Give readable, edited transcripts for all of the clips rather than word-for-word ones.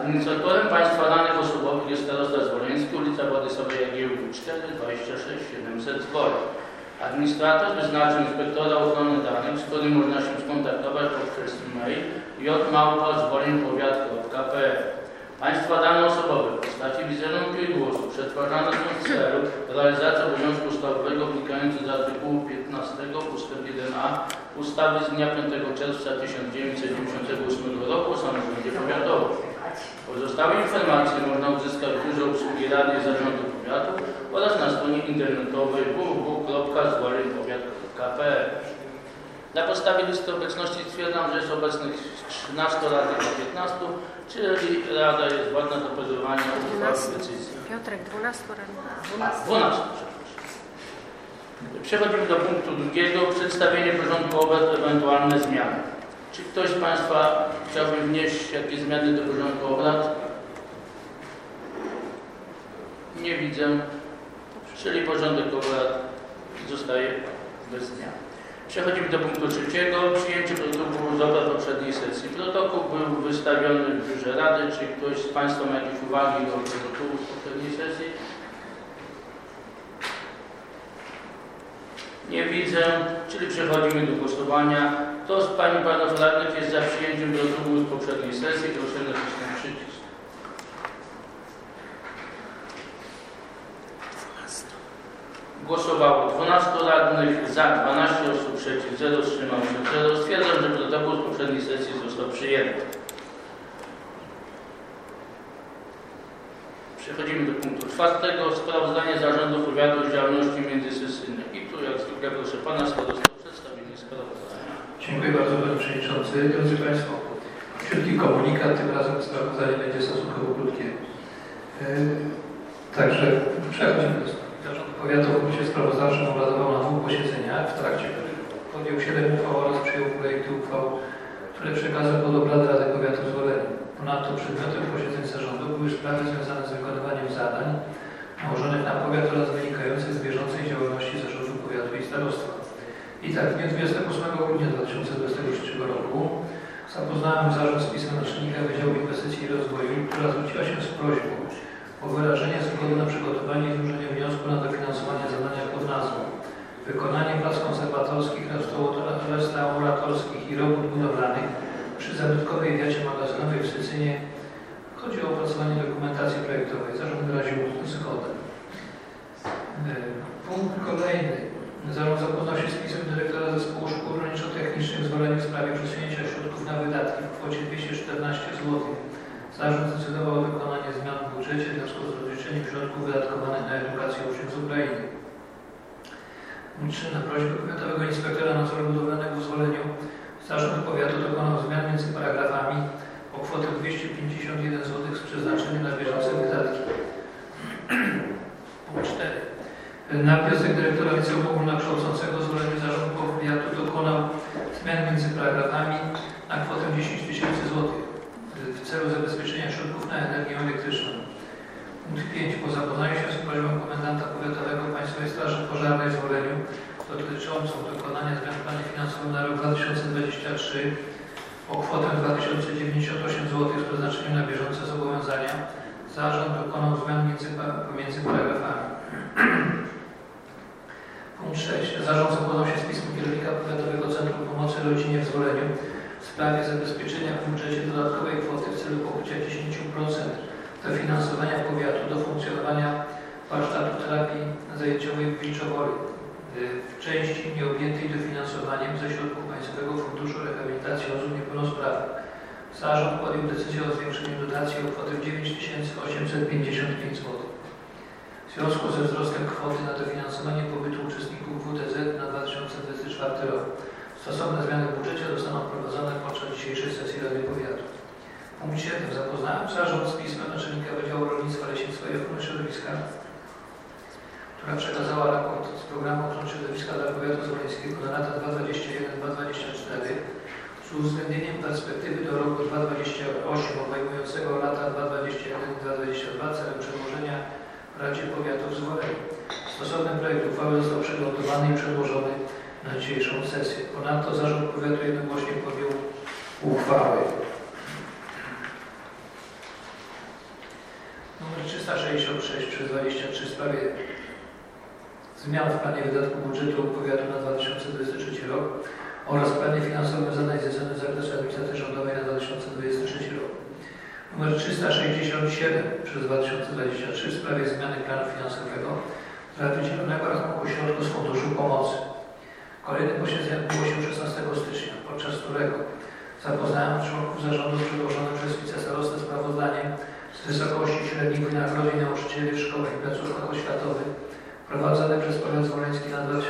Administratorem państwa danych osobowych jest starosta Zwoleński, ulica Władysława Jagiełły 4, 26 700 Zwolen. Administrator wyznaczył inspektora ochrony danych, z którym można się skontaktować poprzez mail j@zwolenpowiat.pl. Państwa dane osobowe w postaci wizerunku i głosu przetwarzane są w celu realizacji obowiązku ustawowego wynikającego z artykułu 15 ust. 1a ustawy z dnia 5 czerwca 1998 roku o samorządzie powiatowym. Pozostałe informacje można uzyskać w Biurze Obsługi Rady i Zarządu Powiatu oraz na stronie internetowej www.zwolenpowiat.pl. Na podstawie listy obecności stwierdzam, że jest obecnych 13 radnych na 15, czyli Rada jest władna do podejmowania uchwał i decyzji. Piotrek, 12 radnych. 12, przepraszam. Przechodzimy do punktu drugiego. Przedstawienie porządku obrad, ewentualne zmiany. Czy ktoś z Państwa chciałby wnieść jakieś zmiany do porządku obrad? Nie widzę. Czyli porządek obrad zostaje bez zmian. Przechodzimy do punktu trzeciego. Przyjęcie protokołu z obrad poprzedniej sesji. Protokół był wystawiony w Biurze Rady. Czy ktoś z Państwa ma jakieś uwagi do protokołu z poprzedniej sesji? Nie widzę, czyli przechodzimy do głosowania. Kto z Pań i Panów Radnych jest za przyjęciem protokołu z poprzedniej sesji? Proszę nacisnąć przycisk. Głosowało 12 radnych, za 12 osób, przeciw 0, wstrzymało się 0. Stwierdzam, że protokół z poprzedniej sesji został przyjęty. Przechodzimy do punktu czwartego. Sprawozdanie Zarządu Powiatu z działalności międzysesyjnej. I tu jak zwykle proszę Pana Starostę o przedstawienie sprawozdania. Dziękuję bardzo Panie Przewodniczący. Drodzy Państwo, krótki komunikat, tym razem sprawozdanie będzie stosunkowo krótkie. Także przechodzimy do sprawy. Zarząd Powiatu w okresie sprawozdawczym obradował na 2 posiedzeniach, w trakcie których podjął 7 uchwał oraz przyjął projekty uchwał, które przekazał pod obrady Rady Powiatu w Zwoleniem. Ponadto przedmiotem posiedzeń zarządu były sprawy związane z wykonywaniem zadań nałożonych na powiat oraz wynikających z bieżącej działalności zarządu powiatu i starostwa. I tak, w dniu 28 grudnia 2023 roku zapoznałem zarząd z pismem naczelnika Wydziału Inwestycji i Rozwoju, która zwróciła się z prośbą o wyrażenie zgody na przygotowanie i złożenie wniosku na dofinansowanie zadania pod nazwą Wykonanie prac konserwatorskich, restauratorskich i robót budowlanych przy zabytkowej wiacie magazynowej w Sycynie. Chodzi o opracowanie dokumentacji projektowej. Zarząd wyraził zgodę. Punkt kolejny. Zarząd zapoznał się z pismem dyrektora Zespołu Szkół Rolniczo-Technicznych w Zwoleniem w sprawie przesunięcia środków na wydatki w kwocie 214 zł. Zarząd zdecydował o wykonaniu zmian w budżecie w związku z rozliczeniem środków wydatkowanych na edukację uczniów z Ukrainy. Punkt 3. Na prośbę Powiatowego Inspektora Nadzoru Budowlanego w Zwoleniem Zarząd Powiatu dokonał zmian między paragrafami o kwotę 251 zł z przeznaczeniem na bieżące wydatki. Punkt 4. Na wniosek dyrektora Liceum Ogólnokształcącego w Zwoleniem Zarząd Powiatu dokonał zmian między paragrafami na kwotę 10 000 zł w celu zabezpieczenia środków na energię elektryczną. Punkt 5. Po zapoznaniu się z prośbą komendanta powiatowego Państwowej Straży Pożarnej w Zwoleniem dotyczącą dokonania zmian w planie finansowym na rok 2023 o kwotę 2098 zł z przeznaczeniem na bieżące zobowiązania, zarząd dokonał zmian pomiędzy paragrafami. Punkt 6. Zarząd zapoznał się z pismem kierownika Powiatowego Centrum Pomocy Rodzinie w Zwoleniem w sprawie zabezpieczenia w budżecie dodatkowej kwoty w celu pokrycia 10% dofinansowania powiatu do funkcjonowania warsztatu terapii zajęciowej w Wilczowoli w części nieobjętej dofinansowaniem ze środków Państwowego Funduszu Rehabilitacji Osób Niepełnosprawnych. Zarząd podjął decyzję o zwiększeniu dotacji o kwotę 9855 zł. W związku ze wzrostem kwoty na dofinansowanie pobytu uczestników WTZ na 2024 rok stosowne zmiany w budżecie zostaną wprowadzone podczas dzisiejszej sesji Rady Powiatu. Punkt 7. Zapoznałem zarząd z pismem naczelnika Wydziału Rolnictwa, Leśnictwa i Ochrony Środowiska, która przekazała raport z programu ochrony środowiska dla powiatu zwoleńskiego na lata 2021-2024 z uwzględnieniem perspektywy do roku 2028 obejmującego lata 2021-2022 celem przedłożenia w Radzie Powiatu w Zwoleniem. Stosowny projekt uchwały został przygotowany i przedłożony na dzisiejszą sesję. Ponadto zarząd powiatu jednogłośnie podjął uchwałę. 366 przez 23 w sprawie zmian w planie wydatków budżetu powiatu na 2023 rok oraz planie finansowym zadań zleconych z zakresu administracji rządowej na 2023 rok. Numer 367 przez 2023 w sprawie zmiany planu finansowego dla wydzielonego rachunku środków z Funduszu Pomocy. Kolejne posiedzenie odbyło się 16 stycznia, podczas którego zapoznałem członków zarządu z przedłożonym przez wicestarostę sprawozdaniem z wysokości średnich wynagrodzeń nauczycieli w szkołach i placówkach oświatowych prowadzonych przez powiat zwoleński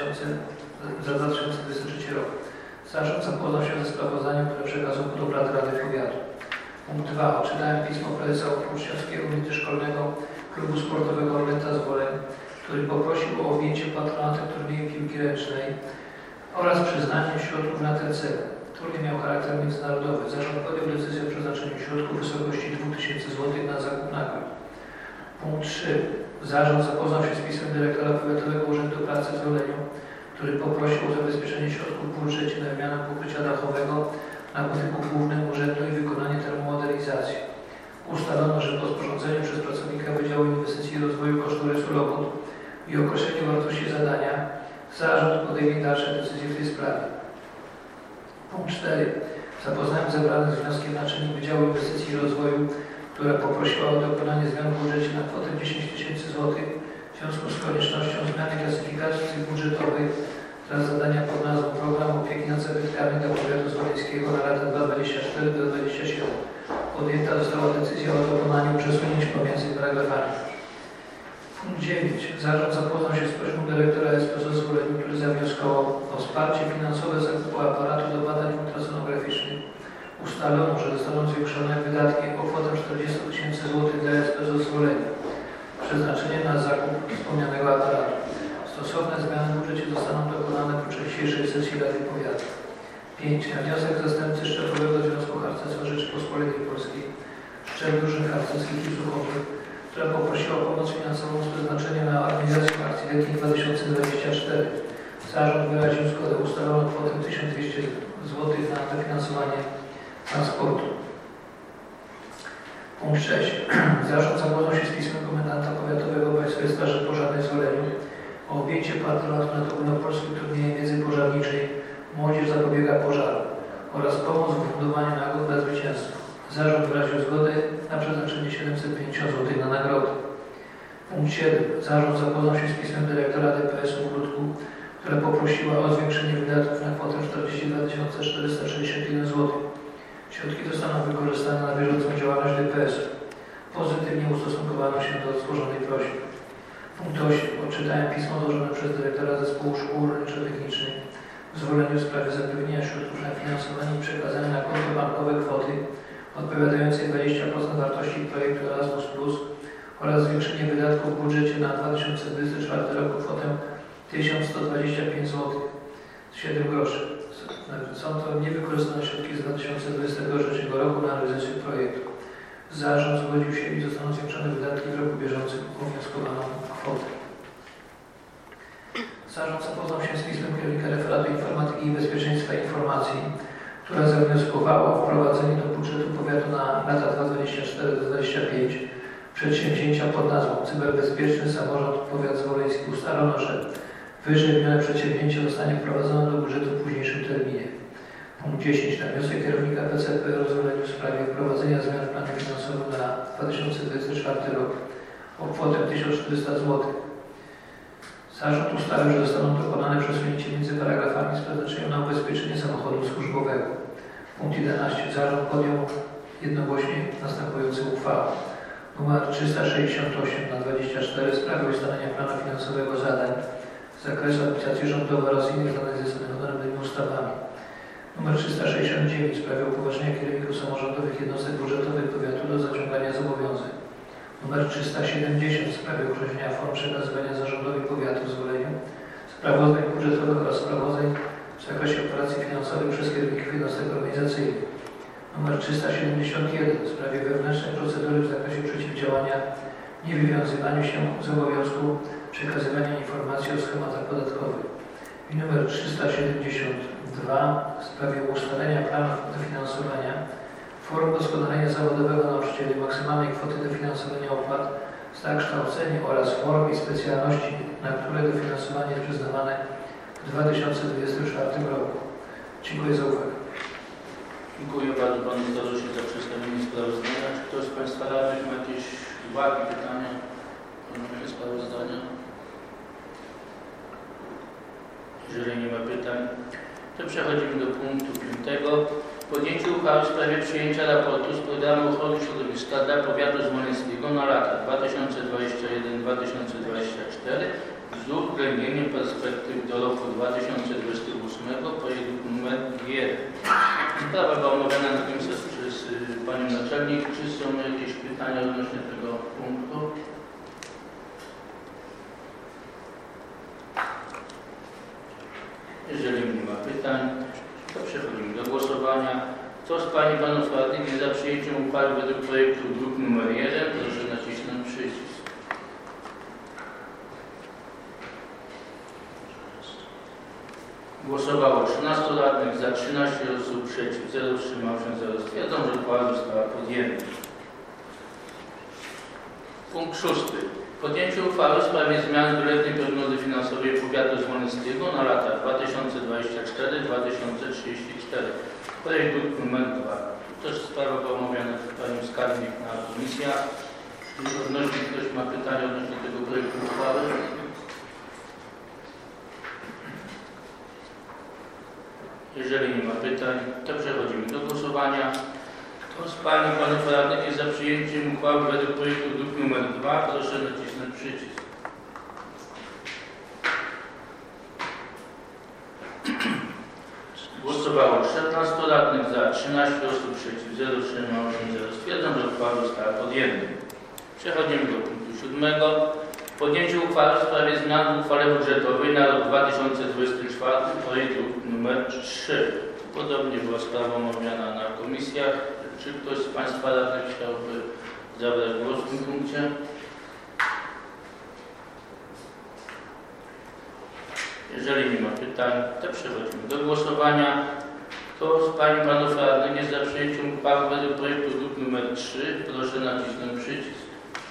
za 2023 rok. Zarząd zapoznał się ze sprawozdaniem, które przekazał pod obrady Rady Powiatu. Punkt 2. Odczytałem pismo prezesa Uczniowskiego Międzyszkolnego Klubu Sportowego Orlęta Zwolen, który poprosił o objęcie patronatem turnieju piłki ręcznej oraz przyznanie środków na ten cel. Turniej miał charakter międzynarodowy. Zarząd podjął decyzję o przeznaczeniu środków w wysokości 2000 zł na zakup nagród. Punkt 3. Zarząd zapoznał się z pismem dyrektora Powiatowego Urzędu Pracy w Zoleniu, który poprosił o zabezpieczenie środków w budżecie na wymianę pokrycia dachowego na budynku głównym urzędu i wykonanie termomodernizacji. Ustalono, że po sporządzeniu przez pracownika Wydziału Inwestycji i Rozwoju kosztorysu robót i określeniu wartości zadania zarząd podejmie dalsze decyzje w tej sprawie. Punkt 4. Zapoznałem zebranych z wnioskiem naczelnik Wydziału Inwestycji i Rozwoju, która poprosiła o dokonanie zmian w budżecie na kwotę 10 000 złotych w związku z koniecznością zmiany klasyfikacji budżetowej dla zadania pod nazwą Program Opieki nad Zabytkami dla Powiatu Zwoleńskiego na lata 2024-2027. Podjęta została decyzja o dokonaniu przesunięć pomiędzy paragrafami. Punkt 9. Zarząd zapoznał się z prośbą dyrektora SPZO Zwolenii, który zawnioskował o wsparcie finansowe zakupu aparatu do badań ultrasonograficznych. Ustalono, że zostaną zwiększone wydatki o kwotę 40 000 złotych dla SPZO Zwolenii. Przeznaczenie na zakup wspomnianego aparatu. Stosowne zmiany w budżecie zostaną dokonane podczas dzisiejszej sesji Rady Powiatu. 5. Na wniosek zastępcy Szczepowego Związku Harcerstwa Rzeczypospolitej Polskiej, Szczep Drużyn Harcerskich i Słuchowych, która poprosiła o pomoc finansową z przeznaczeniem na organizację akcji letniej 2024. Zarząd wyraził zgodę. Ustalono kwotę 1200 zł na dofinansowanie transportu. Punkt 6. Zarząd zapoznał się z pismem komendanta powiatowego Państwowej Straży Pożarnej w Zoleniu o objęcie patronatu nad ogólnopolskim turniejem wiedzy pożarniczej Młodzież zapobiega pożarom oraz pomoc w fundowaniu nagród dla zwycięzców. Zarząd wyraził zgodę na przeznaczenie 750 zł na nagrody. Punkt 7. Zarząd zapoznał się z pismem dyrektora DPS-u w Grudku, która poprosiła o zwiększenie wydatków na kwotę 42 461 zł. Środki zostaną wykorzystane na bieżącą działalność DPS-u. Pozytywnie ustosunkowano się do złożonej prośby. Punkt 8. Odczytałem pismo złożone przez dyrektora Zespołu Szkół Rolniczo-Technicznych w Zwolenniu w sprawie zapewnienia środków na finansowanie i przekazania na konto bankowe kwoty odpowiadającej 20% wartości projektu Erasmus Plus oraz zwiększenie wydatków w budżecie na 2024 rok o kwotę 1125 zł 7 groszy. Są to niewykorzystane środki z 2023 roku na realizację projektu. Zarząd zgodził się i zostaną zwiększone wydatki w roku bieżącym o wnioskowaną kwotę. Zarząd zapoznał się z pismem kierownika referatu informatyki i bezpieczeństwa informacji, która zawnioskowała o wprowadzenie do budżetu powiatu na lata 2024-2025 przedsięwzięcia pod nazwą Cyberbezpieczny Samorząd Powiat Zwoleński. Ustalono, że wyżej wymienione przedsięwzięcie zostanie wprowadzone do budżetu w późniejszym terminie. Punkt 10. Na wniosek kierownika PCP Zwolenniu w sprawie wprowadzenia zmian w planie finansowym na 2024 rok o kwotę 1400 zł. Zarząd ustalił, że zostaną dokonane przesunięcie między paragrafami z przeznaczeniem na ubezpieczenie samochodu służbowego. Punkt 11. Zarząd podjął jednogłośnie następujące uchwały. Numer 368 na 24 w sprawie ustalenia planu finansowego zadań z zakresu administracji rządowej oraz innych zadań zleconych odrębnymi ustawami. Numer 369 w sprawie upoważnienia kierowników samorządowych jednostek budżetowych powiatu do zaciągania zobowiązań. Numer 370 w sprawie określenia form przekazywania zarządowi powiatu w Zwolenniu, sprawozdań budżetowych oraz sprawozdań w zakresie operacji finansowych przez kierowników jednostek organizacyjnych. Numer 371 w sprawie wewnętrznej procedury w zakresie przeciwdziałania niewywiązywaniu się z obowiązku przekazywania informacji o schematach podatkowych. I numer 372 w sprawie ustalenia planów dofinansowania form doskonalenia zawodowego nauczycieli, maksymalnej kwoty dofinansowania opłat zakształcenie oraz form i specjalności, na które dofinansowanie jest przyznawane w 2024 roku. Dziękuję za uwagę. Dziękuję bardzo Panu Staroście za przedstawienie sprawozdania. Czy ktoś z Państwa radnych ma jakieś uwagi, pytania odnośnie sprawozdania? Jeżeli nie ma pytań, to przechodzimy do punktu 5. Podjęcie uchwały w sprawie przyjęcia raportu z programu ochrony środowiska dla powiatu zwoleńskiego na lata 2021-2024 z uwzględnieniem perspektyw do roku 2028, projekt numer 1. Sprawa była omawiana na komisji przez Panią Naczelnik. Czy są jakieś pytania odnośnie tego punktu? Jeżeli nie ma pytań, to przechodzimy do głosowania. Kto z Pań i Panów Radnych jest za przyjęciem uchwały według projektu druk nr 1, proszę nacisnąć przycisk. Głosowało 13 radnych, za 13 osób, przeciw 0, wstrzymał się 0. Stwierdzam, że uchwała została podjęta. Punkt 6. Podjęcie uchwały w sprawie zmian w wieloletniej prognozy finansowej powiatu zwoleńskiego na lata 2024-2034. Projekt druk nr 2. Też sprawa była omawiana przez Panią Skarbnik na komisjach. Czy odnośnie ktoś ma pytania odnośnie tego projektu uchwały? Jeżeli nie ma pytań, to przechodzimy do głosowania. Kto z Pań i Panów Radnych jest za przyjęciem uchwały według projektu druk nr 2, proszę nacisnąć przycisk. Głosowało 14 radnych, za 13 osób, przeciw 0, wstrzymało się 0. Stwierdzam, że uchwała została podjęta. Przechodzimy do punktu 7. Podjęcie uchwały w sprawie zmian w uchwale budżetowej na rok 2024, projekt nr 3. Podobnie była sprawa omawiana na komisjach. Czy ktoś z Państwa radnych chciałby zabrać głos w tym punkcie? Jeżeli nie ma pytań, to przechodzimy do głosowania. Kto z Pań i Panów Radnych jest za przyjęciem uchwały według projektu druk nr 3, proszę nacisnąć przycisk.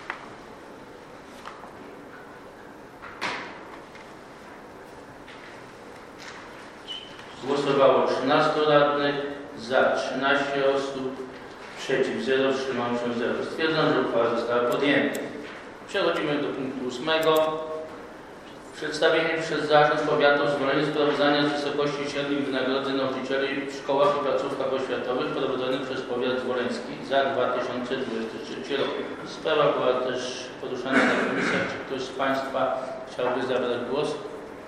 Głosowało 13 radnych, za 13 osób, przeciw 0, wstrzymał się 0. Stwierdzam, że uchwała została podjęta. Przechodzimy do punktu 8. Przedstawienie przez Zarząd Powiatu Zwolenien sprawozdania z wysokości średnich wynagrodzeń nauczycieli w szkołach i placówkach oświatowych prowadzonych przez powiat zwoleński za 2023 rok. Sprawa była też poruszana na komisjach. Czy ktoś z Państwa chciałby zabrać głos?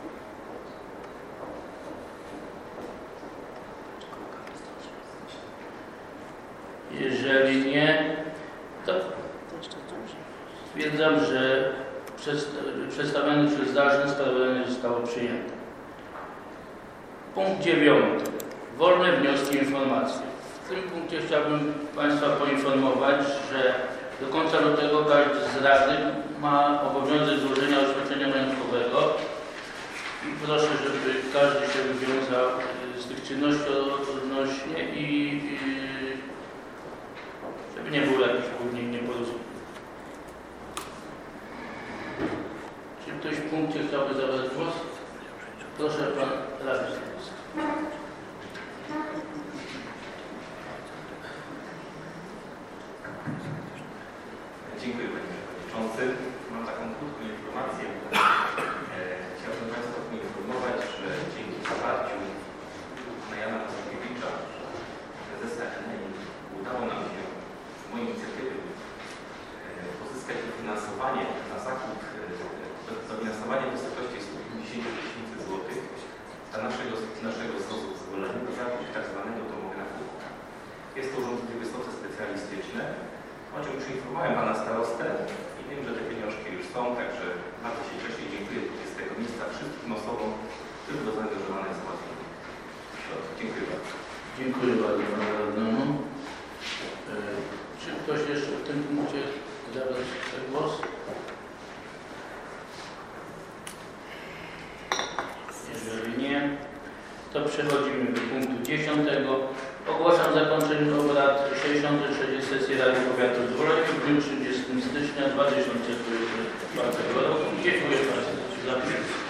Jeżeli nie, to stwierdzam, że przedstawione przez Zarząd sprawozdanie zostało przyjęte. Punkt 9. Wolne wnioski i informacje. W tym punkcie chciałbym Państwa poinformować, że do końca lutego każdy z radnych ma obowiązek złożenia oświadczenia majątkowego i proszę, żeby każdy się wywiązał z tych czynności odnośnie i żeby nie było jakichś później nieporozumień. Czy ktoś w punkcie chciałby zabrać głos? Proszę Pan radny. Dziękuję Panie Przewodniczący. Mam taką krótką informację. Chciałbym Państwa poinformować, że dzięki wsparciu pana Jana Mazokiewicza, prezesa Enei, udało nam się z mojej inicjatywy pozyskać dofinansowanie na zakup, dofinansowanie w wysokości 150 000 złotych dla naszego ZOZ-u w Zwolenniu na zakup tak zwanego tomografu. Jest to urządzenie wysoce specjalistyczne, o czym już informowałem Pana Starostę i wiem, że te pieniążki już są, także bardzo się cieszę i dziękuję z tego miejsca wszystkim osobom, które były zaangażowane w załatwienie. Dziękuję bardzo. Dziękuję bardzo Panu Radnemu. Czy ktoś jeszcze w tym punkcie zabrać głos? Jeżeli nie, to przechodzimy do punktu 10. Ogłaszam zakończenie obrad 63. sesji Rady Powiatu Zwolennic w dniu 30 stycznia 2024 roku. Dziękuję Państwu za przyjęcie.